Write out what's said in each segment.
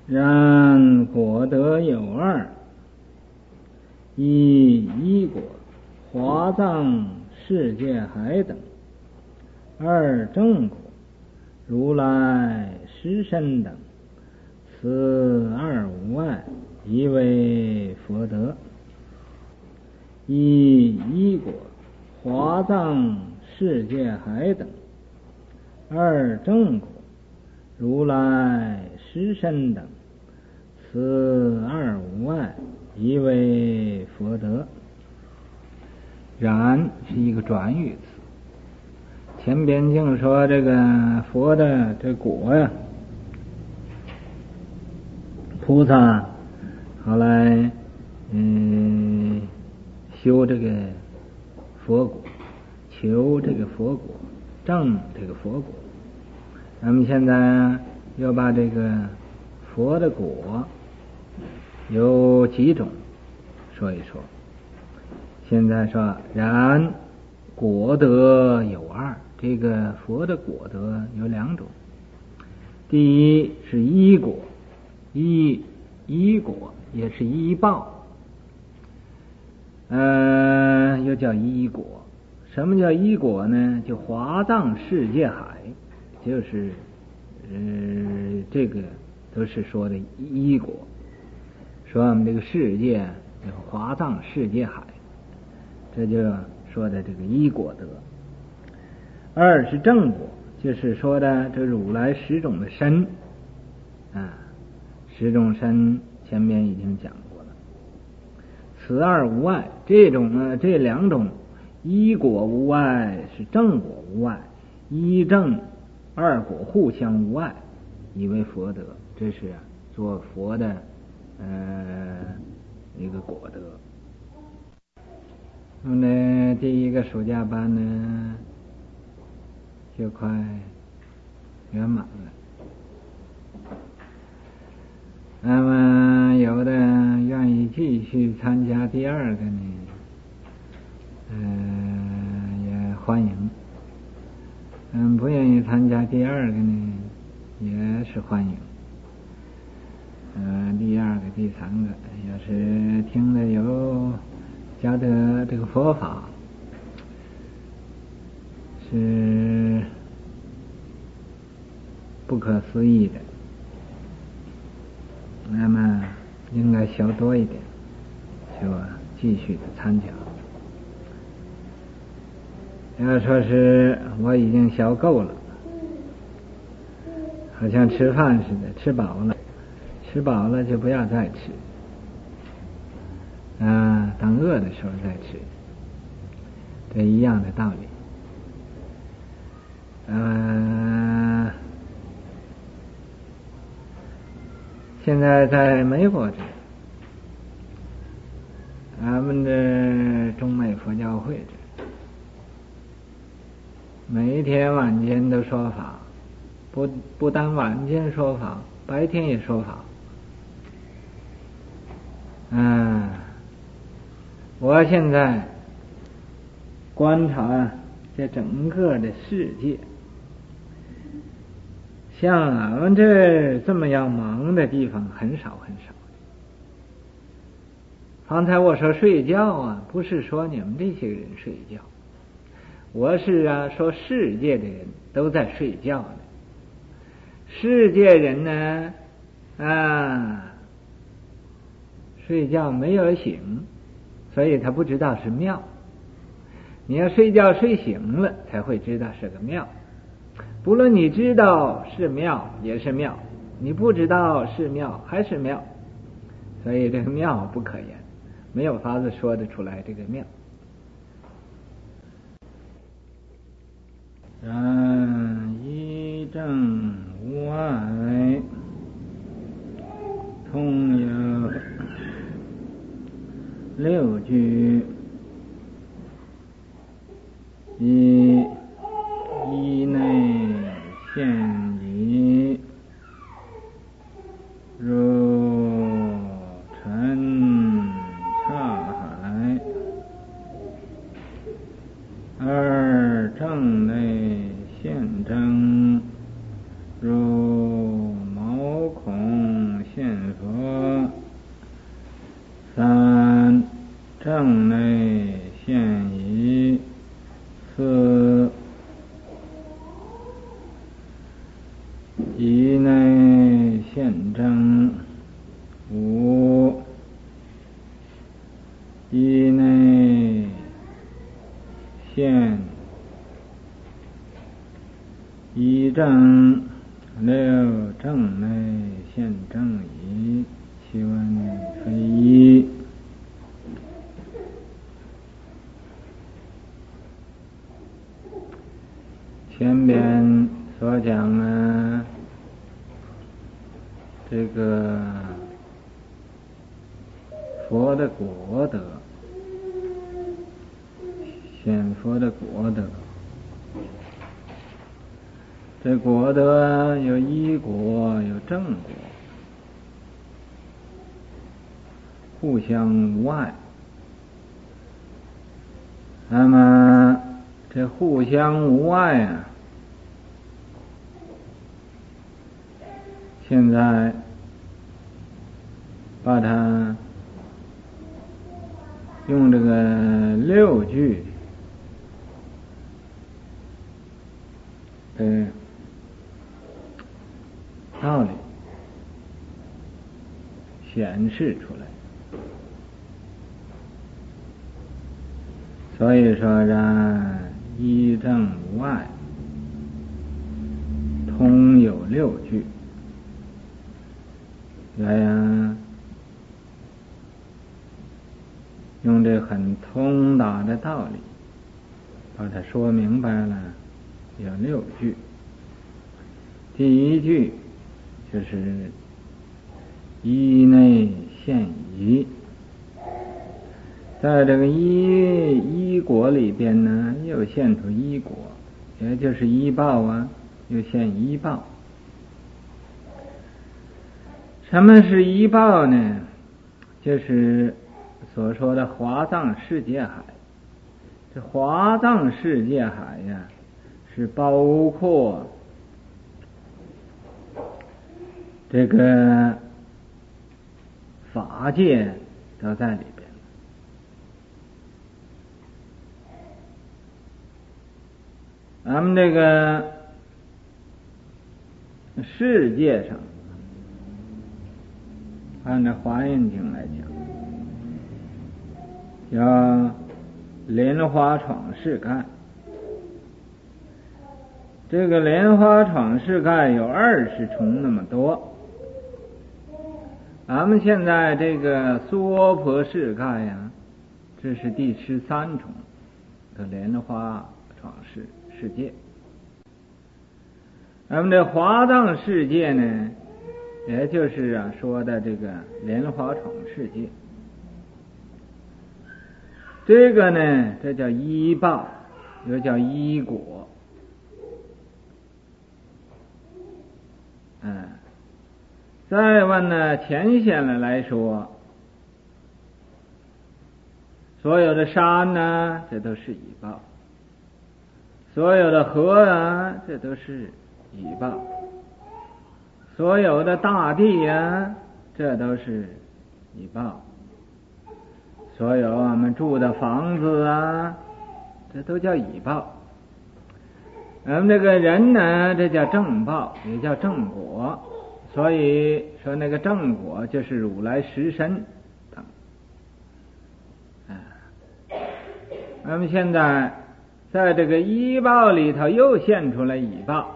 然果德有二：一一果，华藏世界海等；二正果，如来实身等。此二无碍，一为佛德。一一果，华藏世界海等；二正果，如来实身等。此二无碍，一为佛德。然是一个转语词，前边经说这个佛的这果呀，菩萨后来修这个佛果，求这个佛果，证这个佛果。咱们现在要把这个佛的果有几种说一说。现在说然果德有二，这个佛的果德有两种。第一是依果，依果也是依报，又叫依果。什么叫依果呢？就华藏世界海，就是这个都是说的依果。说我们这个世界有华藏世界海，这就说的这个依果德。二是正果，就是说的这如来十种的身十种身前面已经讲过了。此二无碍，这两种依果无碍，是正果无碍，依正二果互相无碍，以为佛德。这是做佛的一个果德。那么呢，第一个暑假班呢就快圆满了。那么有的愿意继续参加第二个呢，也欢迎。不愿意参加第二个呢，也是欢迎。第二个、第三个，要是听了有觉得这个佛法是不可思议的，那么应该学多一点，就继续的参加。要说是我已经学够了，好像吃饭似的，吃饱了就不要再吃，等饿的时候再吃，这一样的道理。现在在美国这，咱们的中美佛教会这，每一天晚间都说法，不但晚间说法，白天也说法。我现在观察这整个的世界，像俺们这么样忙的地方很少很少。方才我说睡觉不是说你们这些人睡觉，我是说世界的人都在睡觉呢。世界人呢睡觉没有醒，所以他不知道是庙。你要睡觉睡醒了才会知道是个庙。不论你知道是庙也是庙，你不知道是庙还是庙，所以这个庙不可言，没有法子说得出来这个庙。一正无碍，通有六句。一内现已，如尘刹海；二正内现真，如毛孔现以内现正无，以内现一正六，正内现正一，其问非一。前边所讲呢，这个佛的果德，显佛的果德，这果德有依果，有正果，互相无碍。那么这互相无碍啊，现在把它用这个六句的道理显示出来。所以说呢，一正无碍，通有六句，这样用这很通达的道理把它说明白了。有六句，第一句就是一内现一，在这个一果里边呢，又现出一果，也就是一报啊，又现一报。什么是一报呢？就是所说的华藏世界海。这华藏世界海呀，是包括这个法界都在里边。咱们这个世界上，按照华严经来讲，叫莲花闯世盖。这个莲花闯世盖有20重那么多。咱们现在这个娑婆世盖呀，这是第13重的莲花闯世界。咱们这华藏世界呢，也就是说的这个莲花闯世界。这个呢，这叫依报，又叫依果。再问呢，浅显的来说，所有的山呢，这都是依报；所有的河啊，这都是依报；所有的大地啊，这都是依报；所有我们住的房子啊，这都叫依报。咱们这个人呢，这叫正报，也叫正果。所以说那个正果就是如来实身等。那么现在在这个依报里头又现出来依报，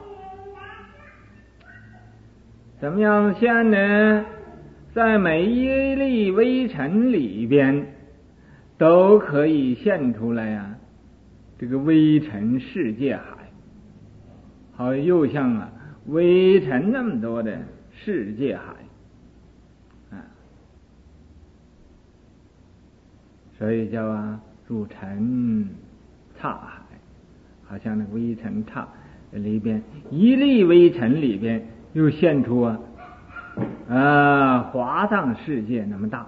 怎么样现呢？在每一粒微尘里边都可以现出来呀，这个微尘世界海，好又像微尘那么多的世界海所以叫入尘刹海，好像那个微尘刹里边一粒微尘里边又现出华藏世界那么大。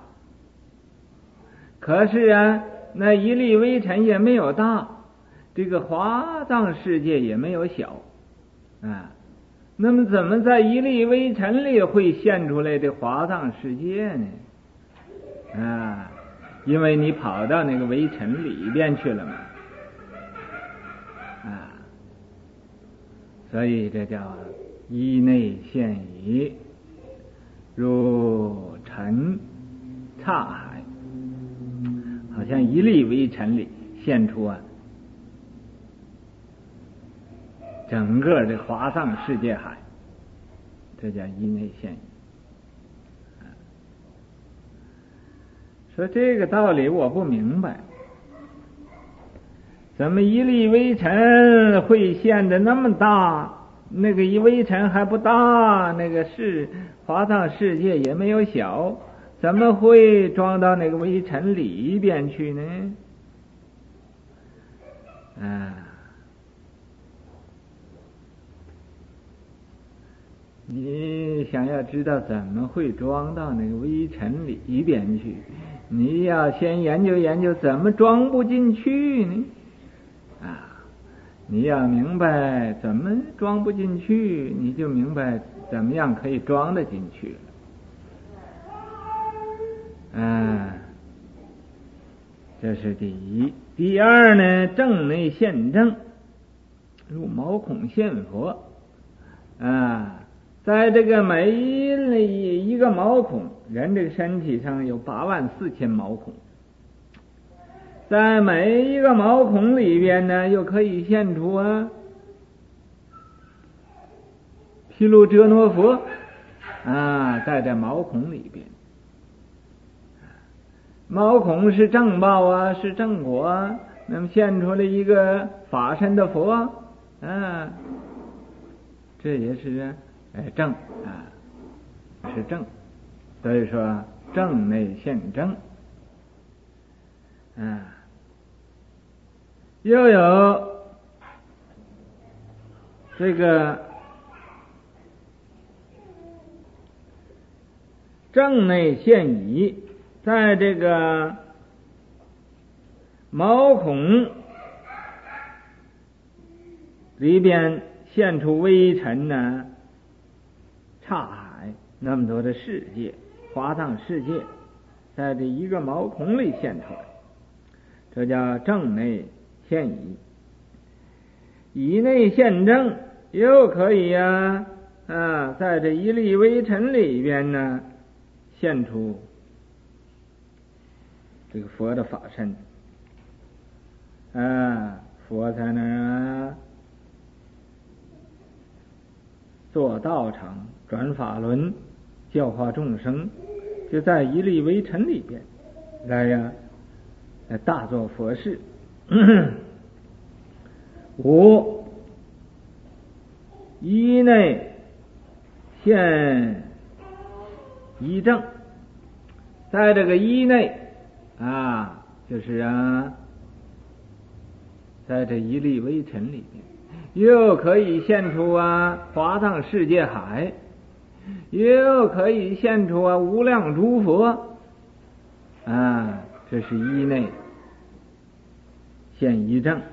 可是那一粒微尘也没有大，这个华藏世界也没有小那么怎么在一粒微尘里会现出来的华藏世界呢？因为你跑到那个微尘里边去了嘛，所以这叫一内现矣，如尘刹海，好像一粒微尘里现出整个的华藏世界海，这叫一内现矣。说这个道理我不明白，怎么一粒微尘会现得那么大？那个一微尘还不大，那个华藏世界也没有小，怎么会装到那个微尘里边去呢？你想要知道怎么会装到那个微尘里边去，你要先研究研究怎么装不进去呢？你要明白怎么装不进去，你就明白怎么样可以装得进去了。这是第一。第二呢，正内现正，如毛孔现佛。在这个每一个毛孔，人这个身体上有84000毛孔，在每一个毛孔里边呢，又可以现出毗卢遮那佛在这毛孔里边。毛孔是正报是正果那么现出了一个法身的佛这也是正是正，所以说正内现正又有这个正内现已，在这个毛孔里边现出微尘刹海，那么多的世界，华藏世界，在这一个毛孔里现出来，这叫正内现已。以内现正，又可以在这一粒微尘里边呢，现出这个佛的法身佛在那做道场，转法轮，教化众生，就在一粒微尘里边来大做佛事。五一内现一正，在这个一内就是在这一粒微尘里边，又可以现出华藏世界海，又可以现出无量诸佛这是一内现一正。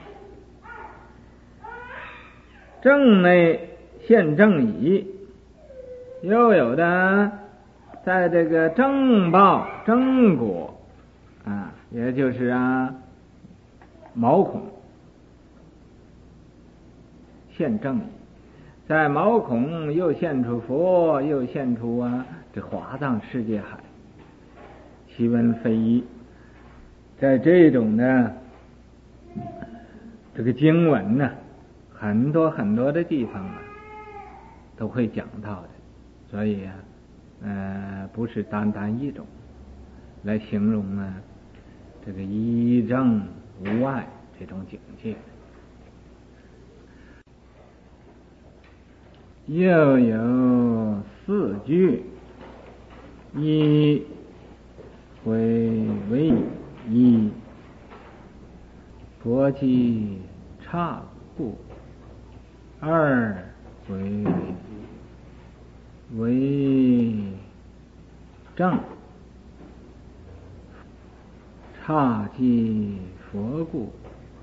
正内现正已，又有的在这个正报正果也就是毛孔现正已，在毛孔又现出佛，又现出这华藏世界海，其文非一。在这种的这个经文很多很多的地方都会讲到的，所以不是单单一种来形容这个一正无碍这种境界。又有4句，一为一国际差故，二为正刹即佛故，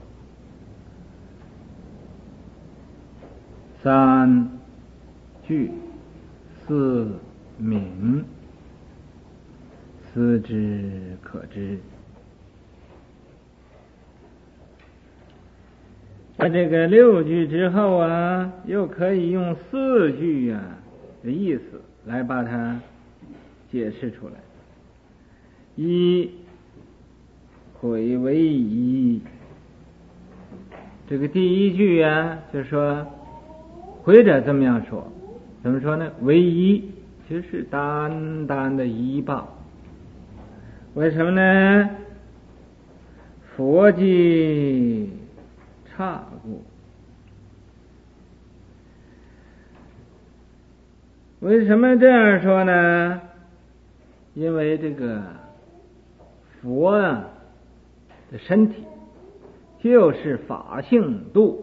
三句四名，思之可知。 在这个6句之后啊，又可以用4句啊的意思来把它解释出来。一悔为一，这个第一句啊，就说悔者这么样说，怎么说呢？为一，就是单单的依报。为什么呢？佛即刹故。为什么这样说呢？因为这个佛啊的身体就是法性度，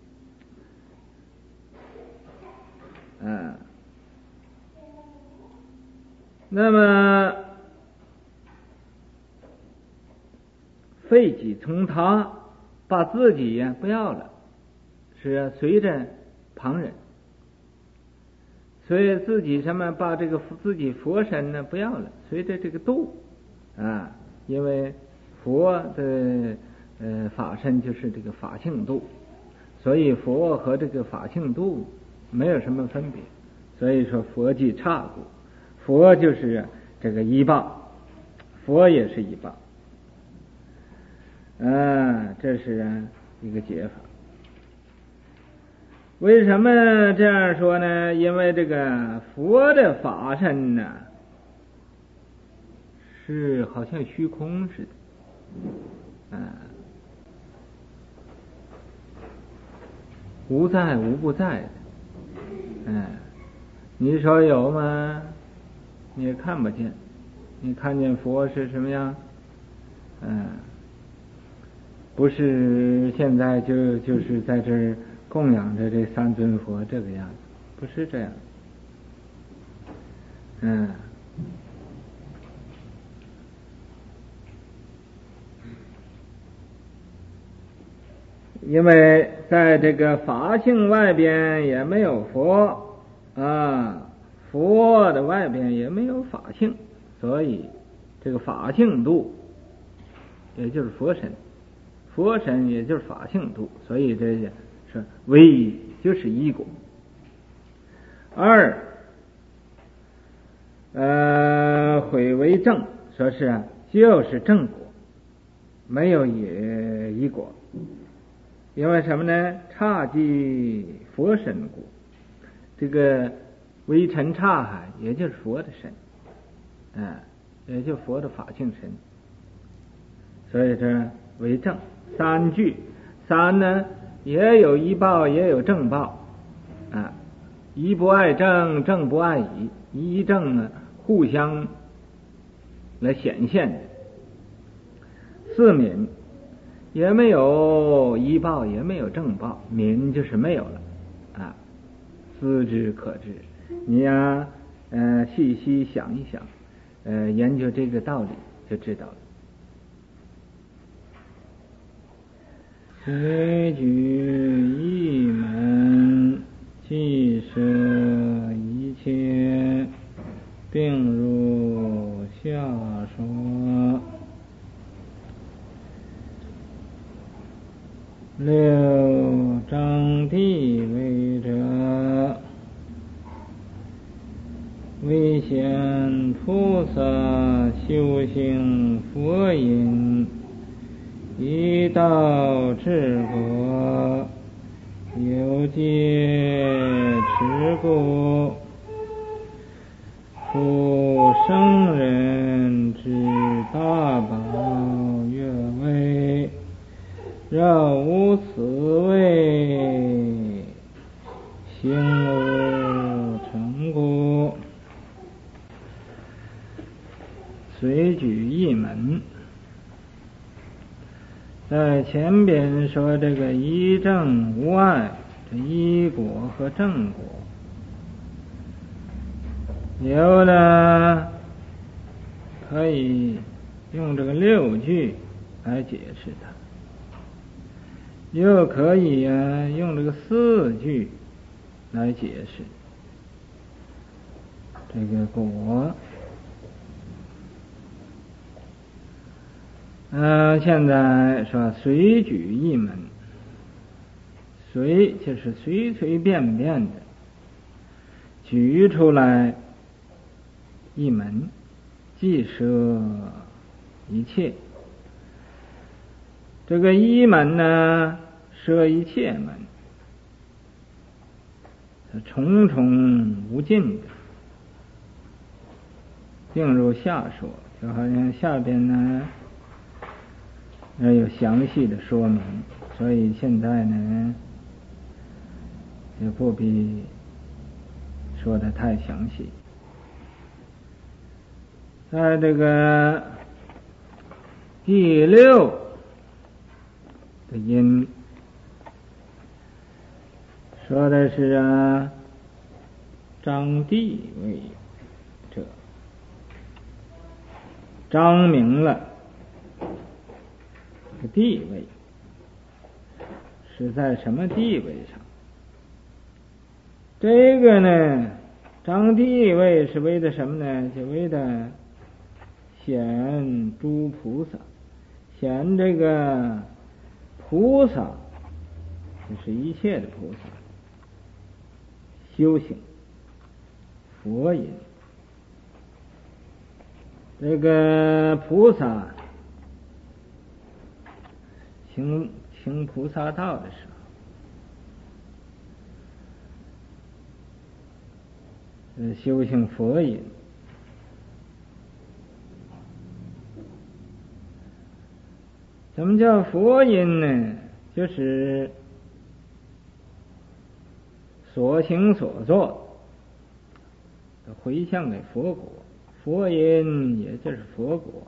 那么废己从他，把自己呀不要了，是随着旁人，所以自己什么把这个自己佛身呢不要了，随着这个度啊，因为佛的法身就是这个法性度，所以佛和这个法性度没有什么分别，所以说佛即刹故，佛就是这个依报，佛也是依报，这是一个解法。为什么这样说呢？因为这个佛的法身呢，是好像虚空似的，无在无不在的，你说有吗？你也看不见。你看见佛是什么样？不是现在就是在这儿供养着这3尊佛这个样子，不是这样。因为在这个法性外边也没有佛佛的外边也没有法性，所以这个法性度也就是佛身，佛身也就是法性度，所以这是唯一，就是一果。二悔为正，说是就是正果，没有也一果。因为什么呢？刹即佛身故，这个微尘刹海也就是佛的身，也就是佛的法性身，所以这为正。3句，3呢也有依报也有正报，依不爱正，正不爱依，依正呢互相来显现的。4泯，也没有依报也没有正报，泯就是没有了，思之可知。你呀细细想一想，研究这个道理就知道了。随举一门，即舍一切，并如下说。6章地为者，为显菩萨修行佛因，一道治国，有戒持故，复圣人之大宝乐威，若无此谓，行无成故。随举一门，在前边说这个一正无碍，这一果和正果，有的可以用这个6句来解释它，又可以用这个4句来解释这个果。现在说随举一门， 随就是随随便便的举出来一门，即摄一切。这个一门呢，摄一切门，重重无尽的。并入下说，就好像下边呢有详细的说明，所以现在呢也不必说的太详细。在这个第六的音说的是张帝位者，彰明了这个地位是在什么地位上。这个呢，彰地位是为的什么呢？就为的显诸菩萨，显这个菩萨，就是一切的菩萨修行佛音。这个菩萨行菩萨道的时候，修行佛音。什么叫佛音呢？就是所行所做回向给佛果，佛音也就是佛果。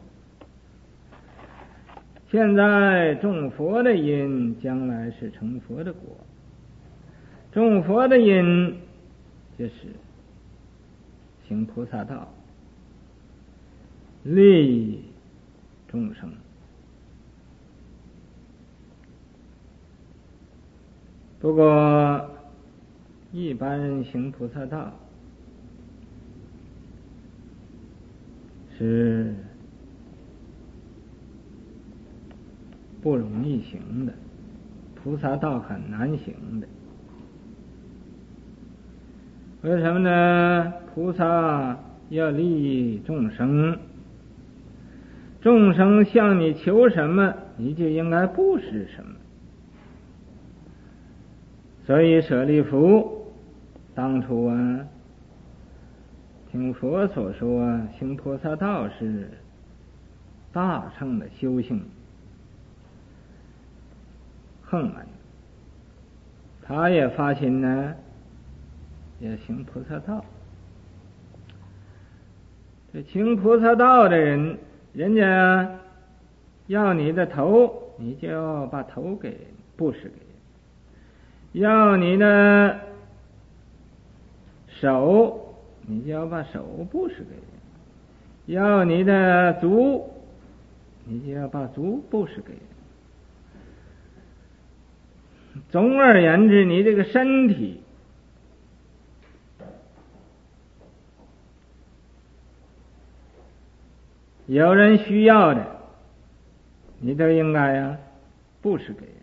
现在种佛的因，将来是成佛的果。种佛的因就是行菩萨道，利众生。不过一般人行菩萨道是不容易行的，菩萨道很难行的。为什么呢？菩萨要利益众生，众生向你求什么，你就应该布施什么。所以舍利弗当初听佛所说，行菩萨道是大乘的修行横门，他也发心呢，也行菩萨道。这行菩萨道的人，人家要你的头，你就要把头给布施给人；要你的手，你就要把手布施给人；要你的足，你就要把足布施给人。总而言之，你这个身体有人需要的，你都应该布施给人。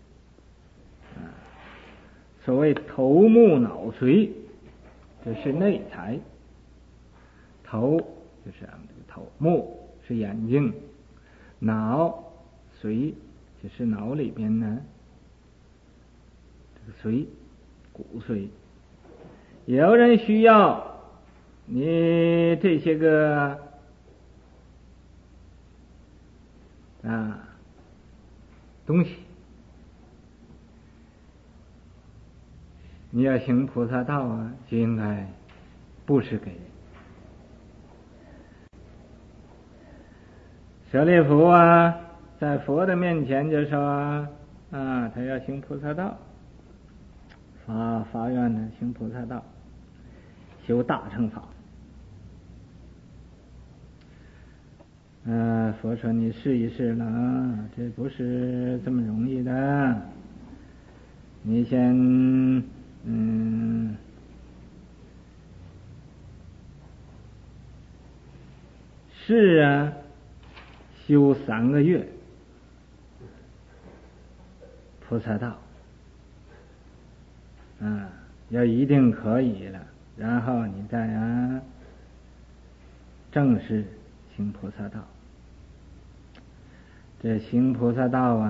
所谓头目脑髓，这是内财。头就是俺们这个头，目是眼睛，脑髓就是脑里边呢这个髓，骨髓。有人需要你这些个东西，你要行菩萨道就应该布施给人。舍利弗在佛的面前就说他要行菩萨道，发愿呢行菩萨道，修大乘法。佛说你试一试了，这不是这么容易的。你先试修3个月菩萨道， 要一定可以了，然后你再正式行菩萨道。这行菩萨道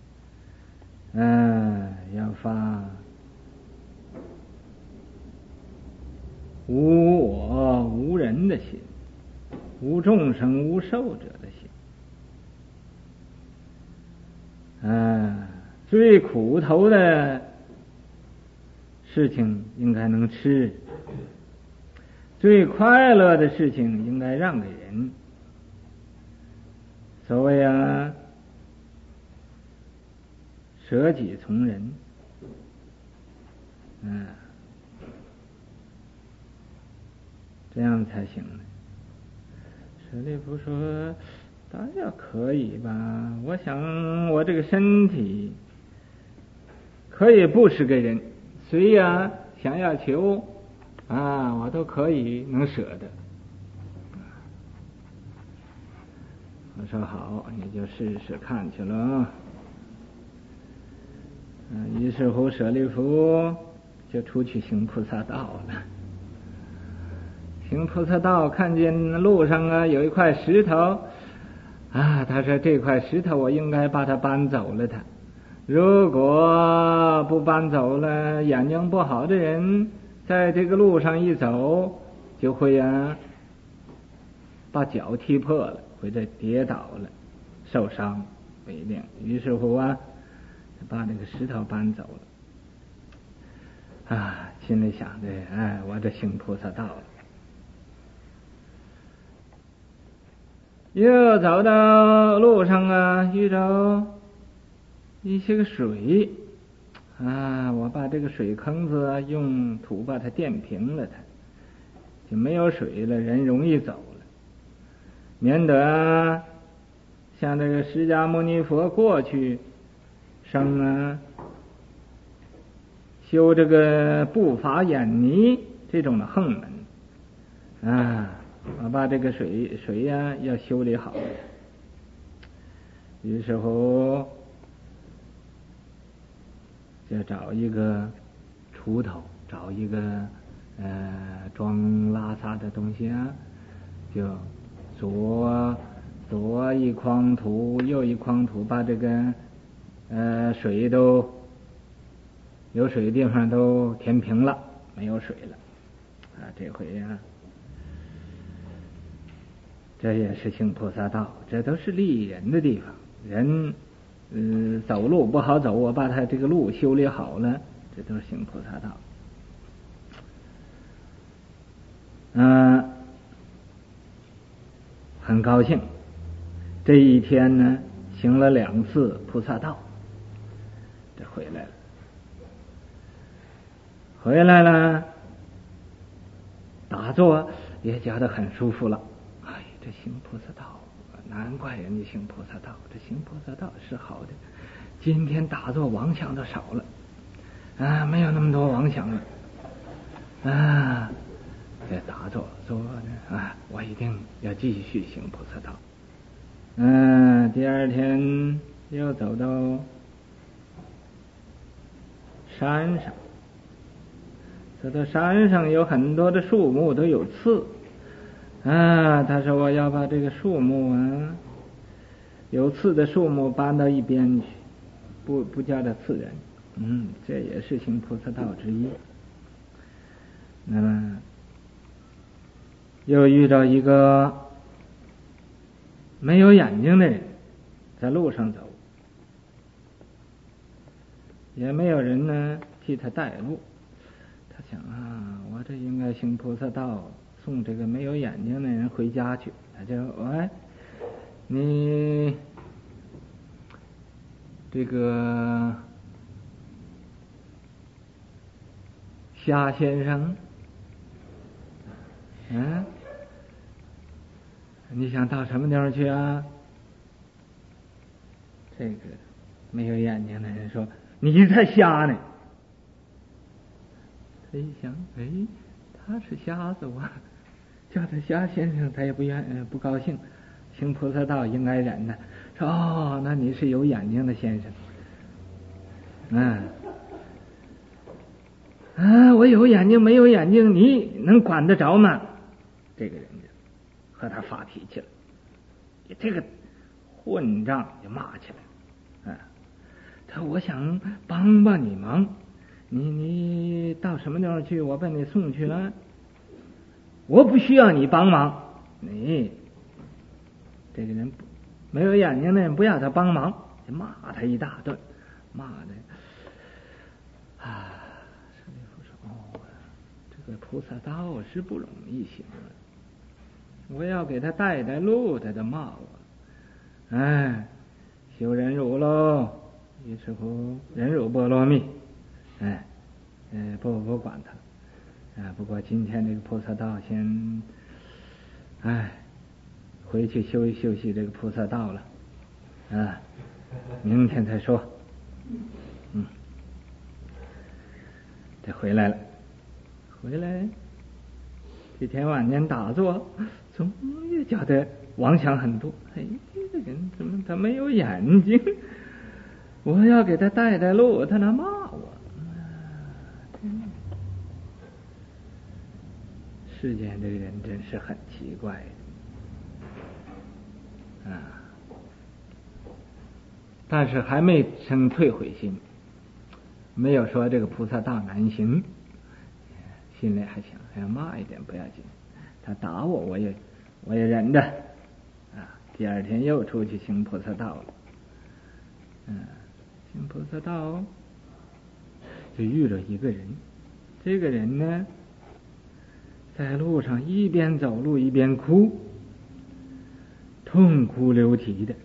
要发无我无人的心，无众生无寿者的心。最苦头的事情应该能吃，最快乐的事情应该让给人。所谓舍己从人，这样才行呢。舍利弗说：“大家可以吧？我想我这个身体可以布施给人，谁想要求我都可以能舍得。”我说好，你就试试看去了。于是乎舍利弗就出去行菩萨道了。行菩萨道，看见路上有一块石头他说这块石头我应该把它搬走了它。如果不搬走了，眼睛不好的人在这个路上一走，就会把脚踢破了，或者跌倒了，受伤不一定。于是乎把那个石头搬走了。心里想着我这行菩萨道了。又走到路上遇着一些个水我把这个水坑子用土把它垫平了，它就没有水了，人容易走了，免得像这个释迦牟尼佛过去生修这个不法眼泥这种的横门我把这个水要修理好了。于是乎就找一个锄头，找一个装拉萨的东西就左一筐土右一筐土，把这个水都有水的地方都填平了，没有水了这回这也是行菩萨道，这都是利人的地方。人走路不好走，我把他这个路修理好了，这都是行菩萨道。很高兴，这一天呢行了2次菩萨道，这回来了，打坐也觉得很舒服了。这行菩萨道，难怪人家行菩萨道，这行菩萨道是好的。今天打坐妄想都少了没有那么多妄想了这打坐说我一定要继续行菩萨道。第二天又走到山上，走到山上有很多的树木都有刺他说我要把这个树木有刺的树木搬到一边去，不叫它刺人。这也是行菩萨道之一。那么又遇到一个没有眼睛的人，在路上走，也没有人呢替他带路。他想我这应该行菩萨道，送这个没有眼睛的人回家去。他就你这个夏先生你想到什么地方去这个没有眼睛的人说你才瞎呢。他一想他是瞎子，我叫他瞎先生他也不高兴。行菩萨道应该忍呢，说那你是有眼睛的先生。 啊，我有眼睛没有眼睛，你能管得着吗？这个人就和他发脾气了，这个混账就骂起来。他说我想帮帮你忙，你到什么地方去，我把你送去了，我不需要你帮忙。你这个人没有眼睛的人不要他帮忙，就骂他一大顿，骂的舍利弗说这个菩萨道是不容易行的，我要给他带路，他就骂我，修忍辱喽，于是乎忍辱波罗蜜，不管他，不过今天这个菩萨道先，回去休息休息这个菩萨道了，明天再说。他回来了，这天晚间打坐，终于觉得妄想很多。这个人怎么他没有眼睛？我要给他带路，他那骂我。世间这个人真是很奇怪但是还没生退悔心，没有说这个菩萨道难行，心里还想还要骂一点不要紧，他打我我也忍着第二天又出去行菩萨道了。行菩萨道就遇着一个人，这个人呢在路上一边走路一边哭，痛哭流涕的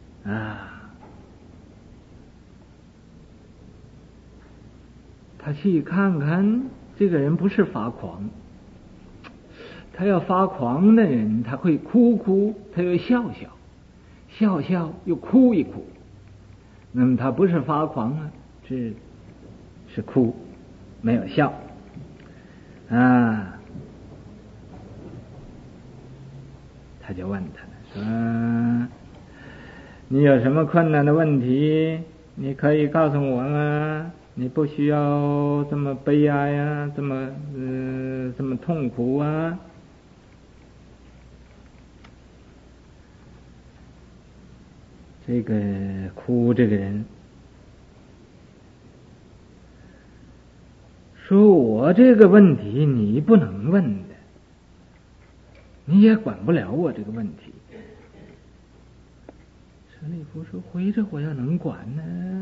他细看看，这个人不是发狂，他要发狂的人他会哭，他又笑又哭一哭，那么他不是发狂是哭，没有笑他就问他说你有什么困难的问题你可以告诉我吗？你不需要这么悲哀这么痛苦这个哭这个人说我这个问题你不能问的，你也管不了我这个问题。舍利弗说回着我要能管呢，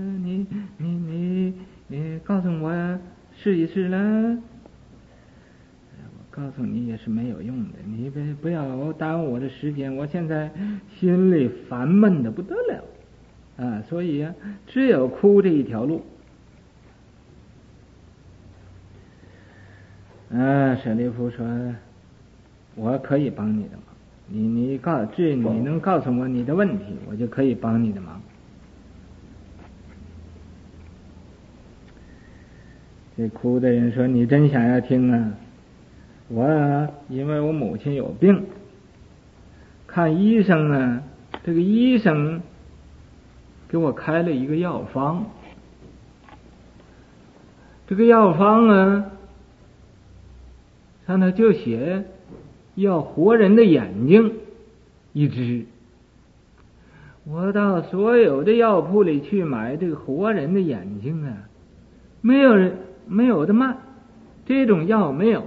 你告诉我试一试了，我告诉你也是没有用的，你不要耽误我的时间，我现在心里烦闷的不得了所以只有哭这一条路。舍利弗说我可以帮你的忙，你能告诉我你的问题，我就可以帮你的忙。这哭的人说你真想要听我因为我母亲有病，看医生这个医生给我开了一个药方，这个药方上头就写要活人的眼睛一只，我到所有的药铺里去买这个活人的眼睛没有的卖，这种药没有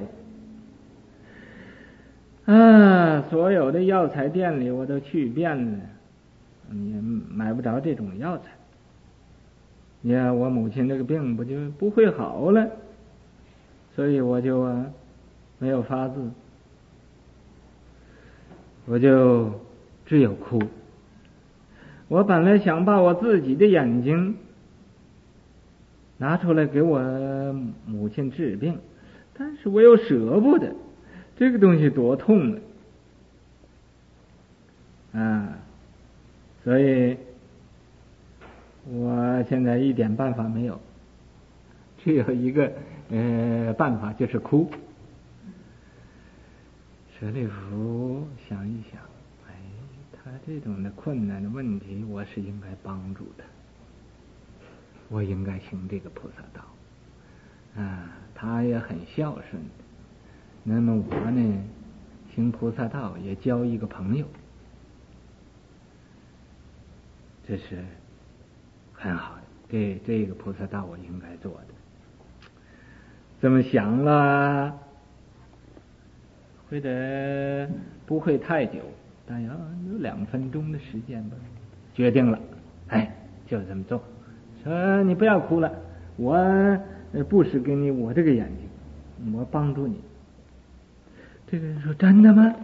所有的药材店里我都去遍了，也买不着这种药材。我母亲这个病不就不会好了，所以我就没有法子，我就只有哭。我本来想把我自己的眼睛拿出来给我母亲治病，但是我又舍不得，这个东西多痛所以我现在一点办法没有，只有一个办法就是哭。舍利弗想一想，他这种的困难的问题我是应该帮助的，我应该行这个菩萨道他也很孝顺的。那么我呢，行菩萨道也交一个朋友，这是很好的。这个菩萨道我应该做的。这么想了，不会太久，大约有2分钟的时间吧，决定了，就这么做。说你不要哭了，我布施给你我这个眼睛，我帮助你。这个人说真的吗？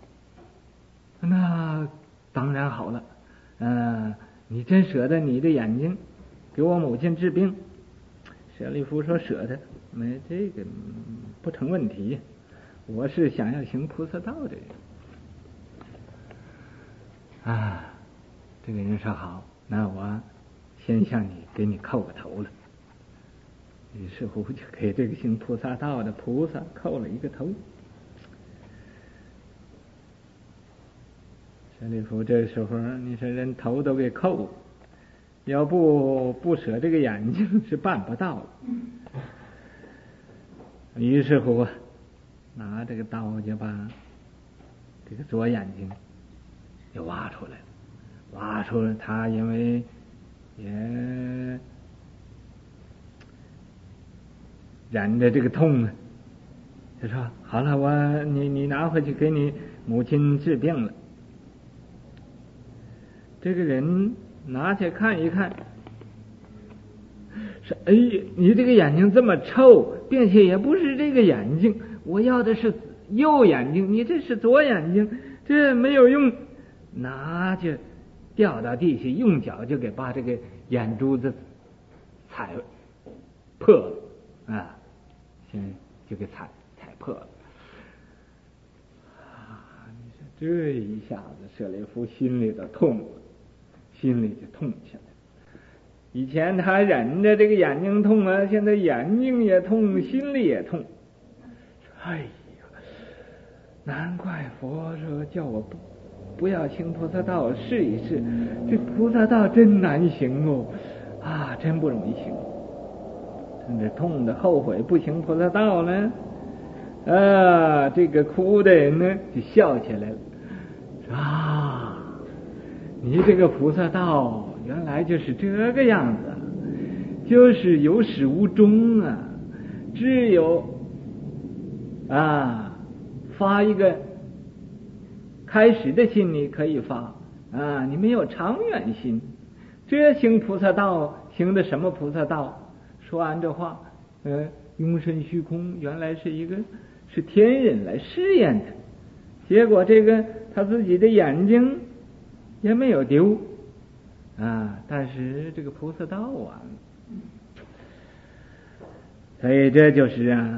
那当然好了，你真舍得你的眼睛给我母亲治病？舍利弗说舍得，没这个不成问题，我是想要行菩萨道的人。这个人说好，那我先给你叩个头了。于是乎就给这个行菩萨道的菩萨叩了一个头。舍利弗这时候你说人头都给叩了，要不舍这个眼睛是办不到的。于是乎拿这个刀就把这个左眼睛就挖出来了。挖出了，他因为也忍着这个痛他说好了，你拿回去给你母亲治病了。这个人拿去看一看，说你这个眼睛这么臭，并且也不是这个眼睛，我要的是右眼睛，你这是左眼睛，这没有用。拿去掉到地下，用脚就给把这个眼珠子踩破了现在就给踩破了。你说这一下子舍利弗心里就痛了，心里就痛起来。以前他忍着这个眼睛痛现在眼睛也痛，心里也痛。难怪佛说叫我不要行菩萨道，试一试。这菩萨道真难行真不容易行。这痛的后悔不行菩萨道呢，这个哭的人呢就笑起来了。你这个菩萨道原来就是这个样子，就是有始无终只有发一个开始的心你可以发你没有长远心。这行菩萨道行的什么菩萨道？说完这话庸身虚空，原来是天人来试验他，结果这个他自己的眼睛也没有丢但是这个菩萨道所以这就是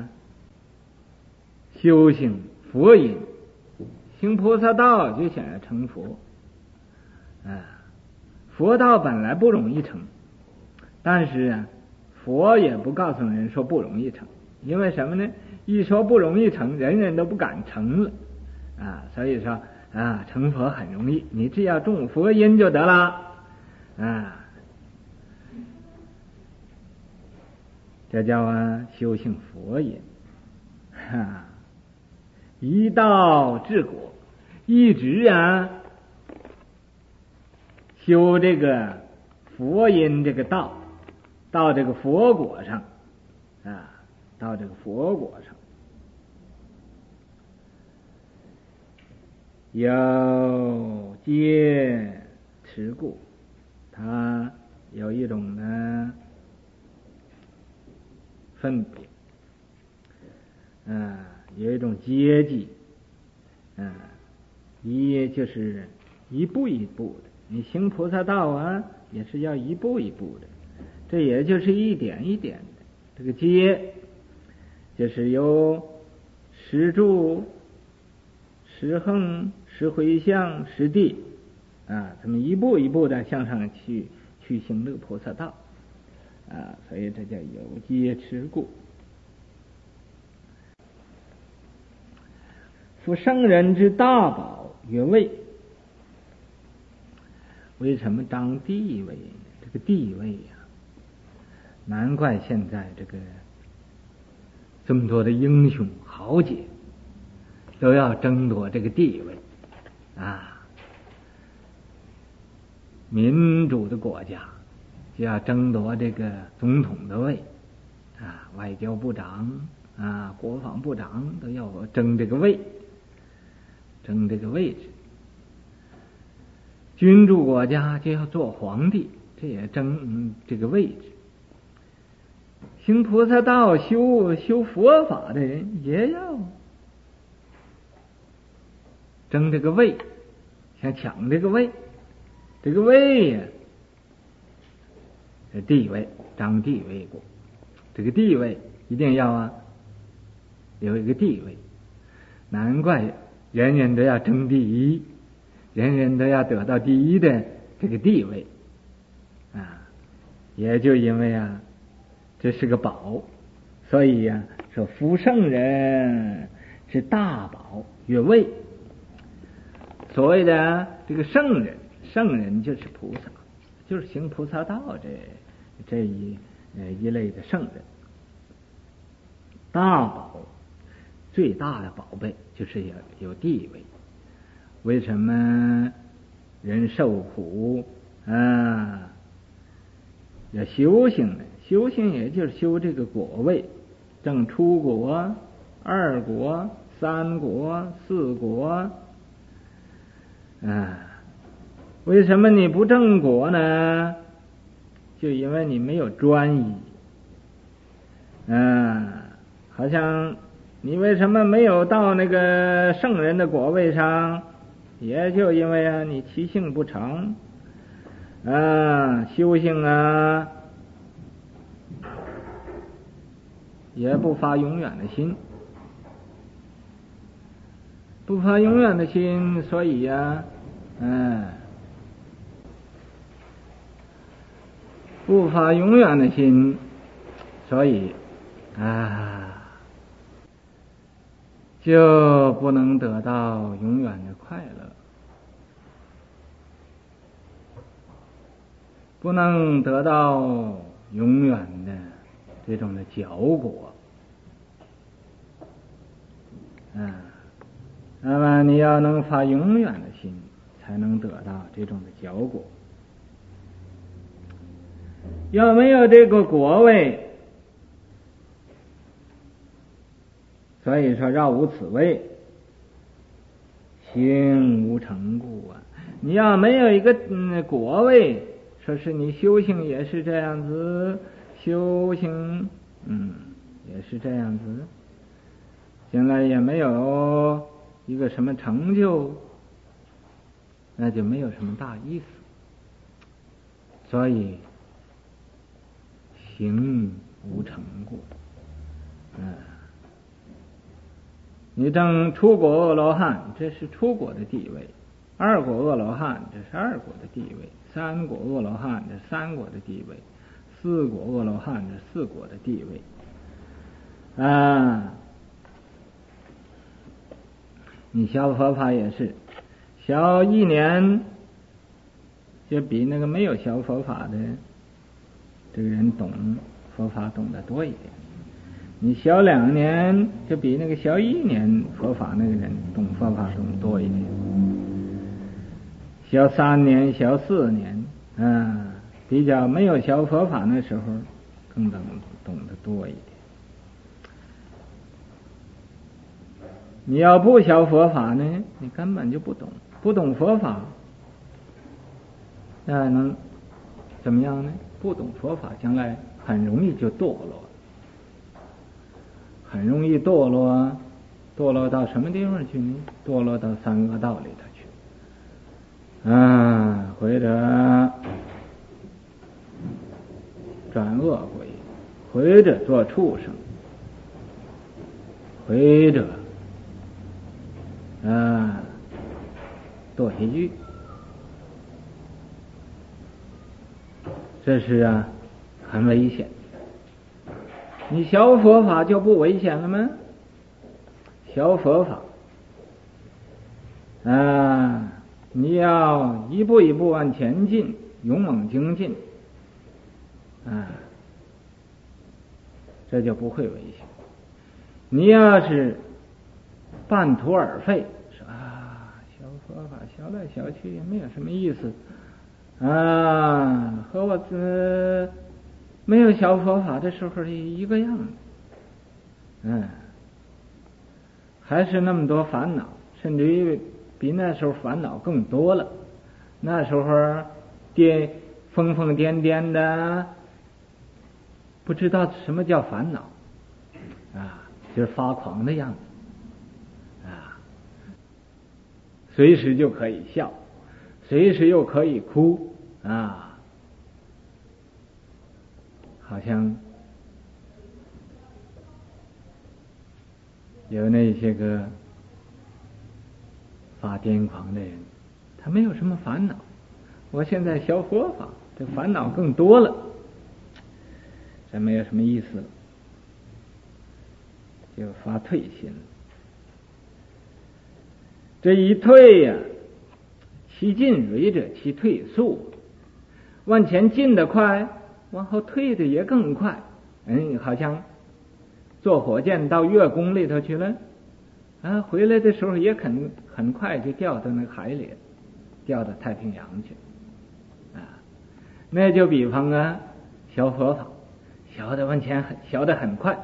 修行佛因。行菩萨道就想要成佛佛道本来不容易成，但是佛也不告诉人说不容易成，因为什么呢？一说不容易成，人人都不敢成了所以说成佛很容易，你只要种佛因就得了这叫修行佛因一道治果，一直修这个佛因这个道，到这个佛果上到这个佛果上有戒持故，它有一种分别有一种阶级就是一步一步的。你行菩萨道也是要一步一步的，这也就是一点一点的。这个阶就是由十住、十横、十回向、十地这么一步一步的向上去行这个菩萨道所以这叫有阶持故。夫圣人之大宝曰位，为什么当地位呢？这个地位难怪现在这个这么多的英雄豪杰都要争夺这个地位啊，民主的国家就要争夺这个总统的位啊，外交部长啊，国防部长都要争这个位，争这个位置。君主国家就要做皇帝，这也争这个位置。行菩萨道、修佛法的人也要争这个位，想抢这个位，这个位呀，这地位，争地位过，这个地位一定要啊，有一个地位。难怪人人都要争第一，人人都要得到第一的这个地位啊，也就因为啊，这是个宝，所以呀，说夫圣人是大宝越位。所谓的这个圣人，圣人就是菩萨，就是行菩萨道这一类的圣人。大宝，最大的宝贝就是有地位。为什么人受苦啊？要修行呢？修行也就是修这个果位，正出果、二果、三果、四果啊。为什么你不正果呢？就因为你没有专一啊。好像你为什么没有到那个圣人的果位上？也就因为啊，你其性不成啊，修行啊，也不发永远的心，不发永远的心，所以呀，不发永远的心，所以就不能得到永远的快乐，不能得到永远的这种的결果。那么你要能发永远的心，才能得到这种的결果。要没有这个果位，所以说绕无此位，行无成故啊。你要没有一个果位，说是你修行也是这样子，修行也是这样子，将来也没有一个什么成就，那就没有什么大意思。所以行无成故。你正出果阿罗汉，这是出果的地位；二果阿罗汉，这是二果的地位；三果阿罗汉，这是三果的地位；四果阿罗汉，这是四果的地位。你学佛法也是，学1年就比那个没有学佛法的这个人懂佛法懂得多一点。你学2年就比那个学1年佛法那个人懂佛法懂多一点。学3年学4年比较没有学佛法那时候更懂得多一点。你要不学佛法呢，你根本就不懂佛法，那能怎么样呢？不懂佛法，将来很容易就堕落，很容易堕落到什么地方去呢？堕落到三恶道里头去，或者转恶鬼，或者做畜生，或者堕地狱。这是很危险。你学佛法就不危险了吗？学佛法你要一步一步往前进，勇猛精进这就不会危险。 你要是半途而废，说啊，小佛法小来小去也没有什么意思啊，和我没有小佛法的时候一个样子，还是那么多烦恼，甚至于比那时候烦恼更多了。那时候疯疯癫癫的，不知道什么叫烦恼啊，就是发狂的样子啊，随时就可以笑，随时又可以哭啊，好像有那些个发癫狂的人，他没有什么烦恼。我现在学佛法，这烦恼更多了，这没有什么意思了，就发退心。这一退呀，其进锐者，其退速。往前进得快，往后退的也更快。好像坐火箭到月宫里头去了，回来的时候也很快就掉到那个海里，掉到太平洋去。那就比方学佛法，学的往前学的很快，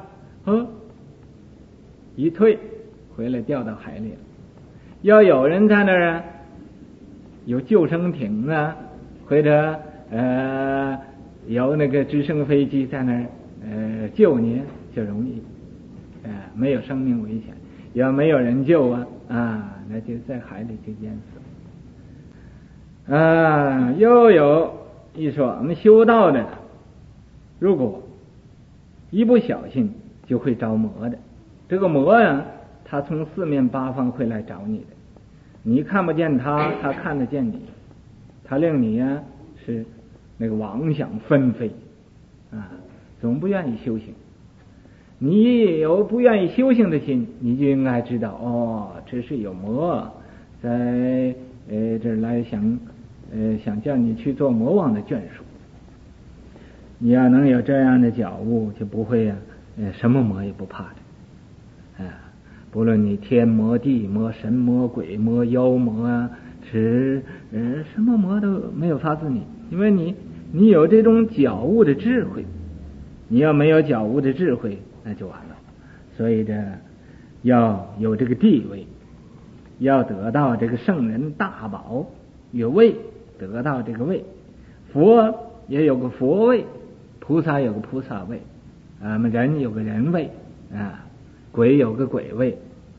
一退回来掉到海里了。要有人在那儿有救生艇或者有那个直升飞机在那儿救你就容易，没有生命危险。要没有人救那就在海里就淹死了。又有一说我们修道的，如果一不小心就会着魔的。这个魔他从四面八方会来找你的，你看不见他，他看得见你，他令你是那个妄想纷飞总不愿意修行。你有不愿意修行的心，你就应该知道这是有魔在这儿来想叫你去做魔王的眷属。你要能有这样的觉悟，就不会什么魔也不怕的不论你天魔地魔神魔鬼魔妖魔是什么魔都没有发自你，因为你有这种觉悟的智慧。你要没有觉悟的智慧，那就完了。所以要有这个地位，要得到这个圣人大宝有位，得到这个位。佛也有个佛位，菩萨有个菩萨位，人有个人位鬼有个鬼位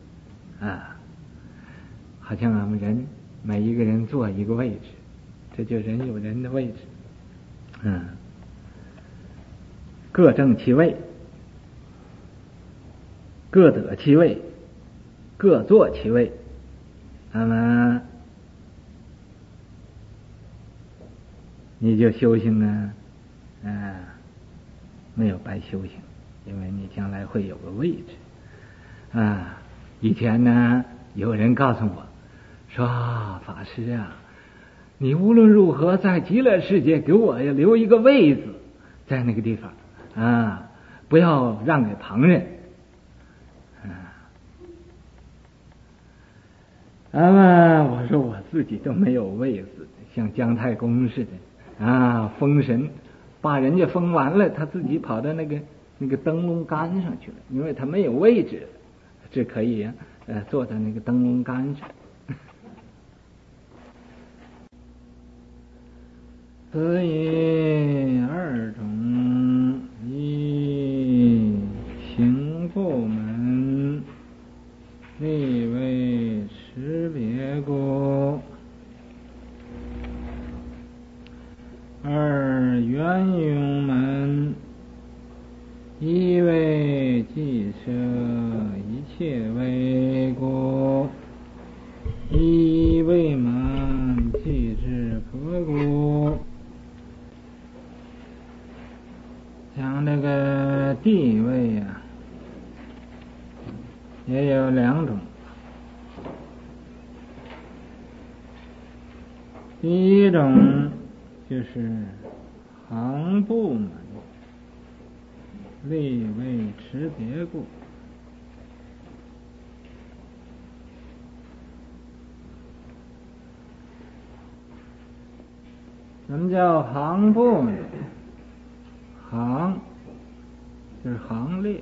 好像我们人每一个人坐一个位置，这就人有人的位置各正其位，各得其位，各坐其位。那么你就修行没有白修行，因为你将来会有个位置以前有人告诉我说法师你无论如何在极乐世界给我留一个位子在那个地方不要让给旁人我说我自己都没有位子，像姜太公似的封神把人家封完了，他自己跑到那个灯笼杆上去了，因为他没有位置，只可以坐在那个灯笼杆上。所以二种一行部门立为识别故，二圆融门一为既摄一切为故，一为满即知可故。像这个地位也有两种。第一种就是行部门立为识别故， 什么叫行部呢？行就是行列，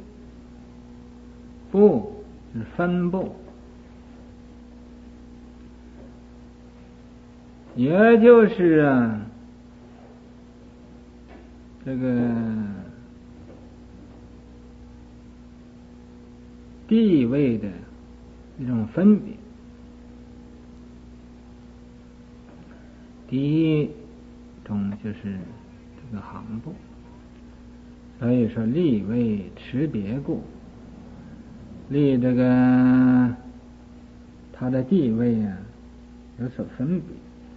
部是分部，也就是这个地位的一种分别。第一种就是这个行部，所以说立位持别故，立这个他的地位有所分别，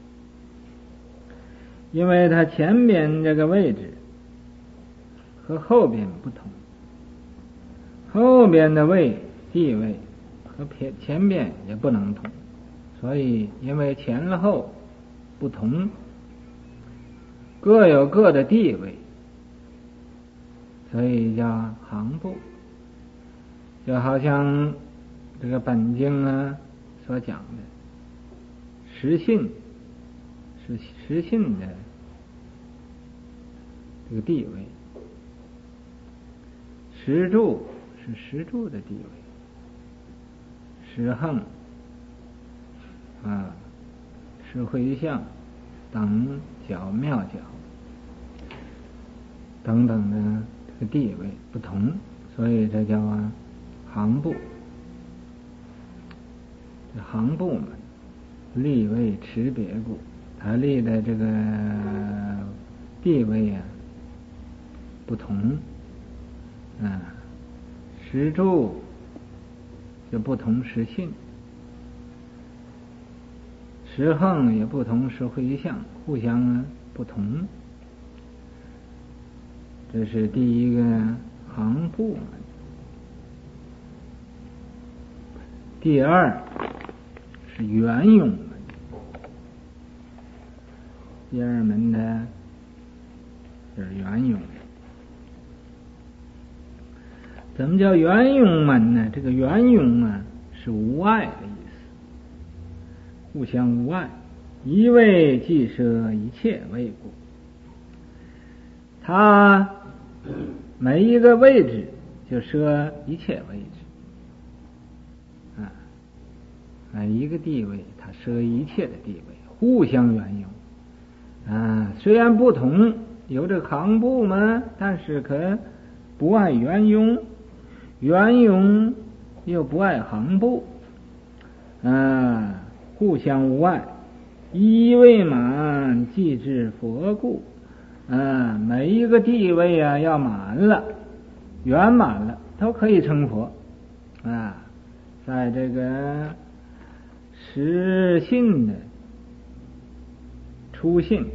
因为他前边这个位置和后边不同，后边的地位和前边也不能同，所以因为前后不同，各有各的地位，所以叫行部。就好像这个本经所讲的实信，是实信的这个地位，实住是实住的地位，实横实回向等角妙角等等的这个地位不同，所以这叫行部。这行部嘛，立位持别故，他立的这个地位不同，实住就不同实信，实横也不同实回向，互相不同。这是第一个行部。第二是圆涌门，第二门呢就是圆涌。怎么叫圆涌门呢？这个圆涌是无碍的意思，互相无碍，一位即摄一切位故。它每一个位置就摄一切位置，一个地位它摄一切的地位，互相圆涌。虽然不同，有这行部嘛，但是可不爱圆涌，圆涌又不爱行部，互相无碍，一位满即至佛故。每一个地位要满了，圆满了，都可以成佛。在这个实信的初信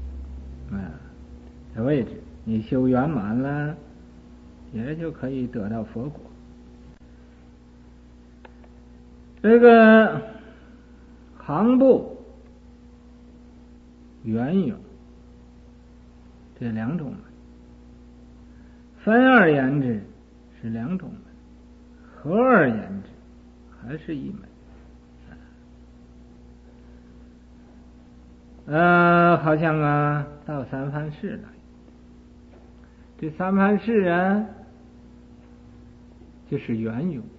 的位置，你修圆满了，也就可以得到佛果。这个行部、圆涌这两种门，分而言之是两种门，合而言之还是一门。好像到三藩市来，这三藩市就是圆涌。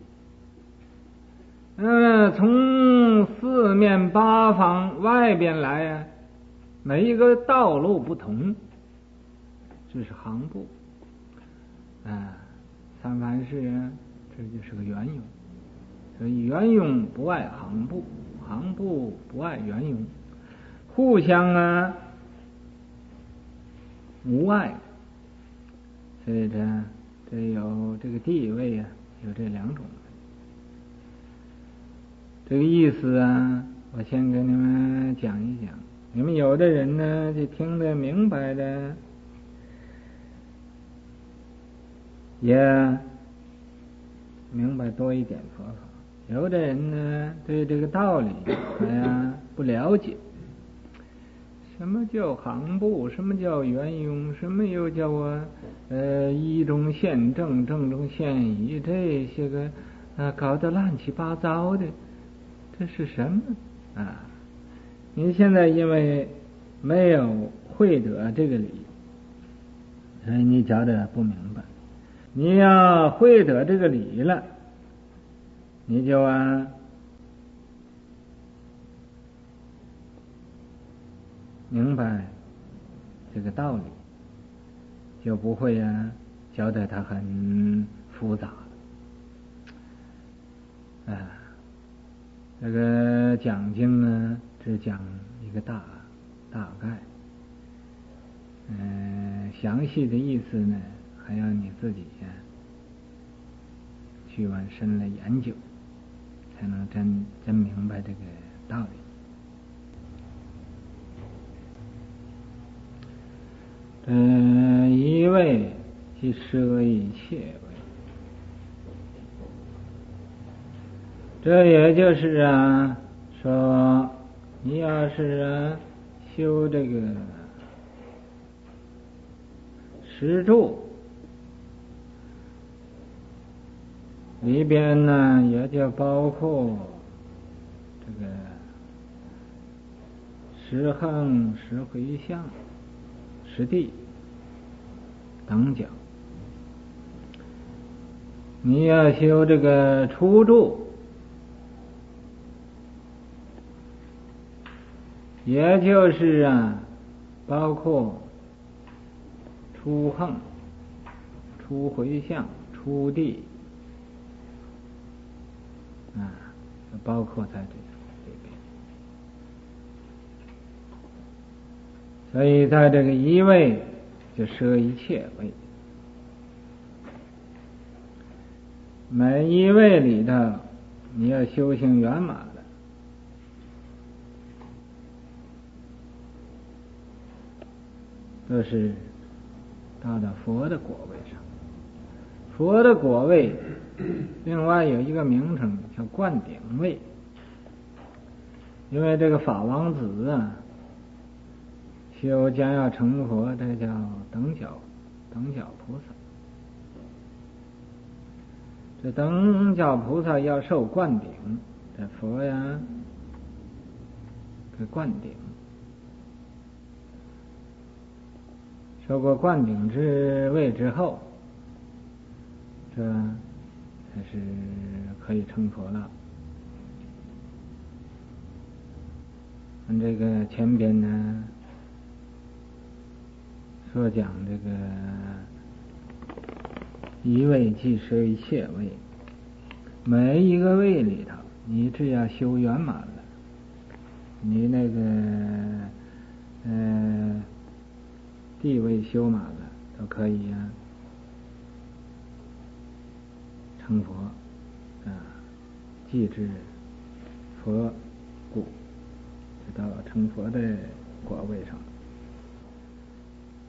从四面八方外边来每一个道路不同，这是行部。三藩市这就是个圆涌，所以圆涌不爱行部，行部不爱圆涌，互相无碍，所以这有这个地位有这两种。这个意思我先跟你们讲一讲，你们有的人呢就听得明白的，也明白多一点佛法，有的人呢对这个道理不了解。什么叫行部？什么叫圆涌？什么又叫一中现正，正中现疑？这些个搞得乱七八糟的，这是什么你现在因为没有会得这个理，所以你觉得不明白。你要会得这个理了，你就明白这个道理，就不会觉得它很复杂了。这个讲经呢，只讲一个大概，详细的意思呢，还要你自己去往深了研究，才能真明白这个道理。一味即摄一切味，这也就是说，你要是修这个十住里边呢，也就包括这个十横、十回向、十地等讲。你要修这个初住，也就是包括初横、初回向、初地包括在这边。所以在这个一味就摄一切味，每一味里头你要修行圆满了，都是到了佛的果位上。佛的果位另外有一个名称叫灌顶位，因为这个法王子修将要成佛，这叫等角菩萨。这等角菩萨要受灌顶，这佛给灌顶，受过灌顶之位之后，这才是可以成佛了。按这个前边呢说讲这个一味即摄一切味，每一个味里头你只要修圆满了，你那个地位修满了，都可以成佛即至佛故，就到成佛的果位上。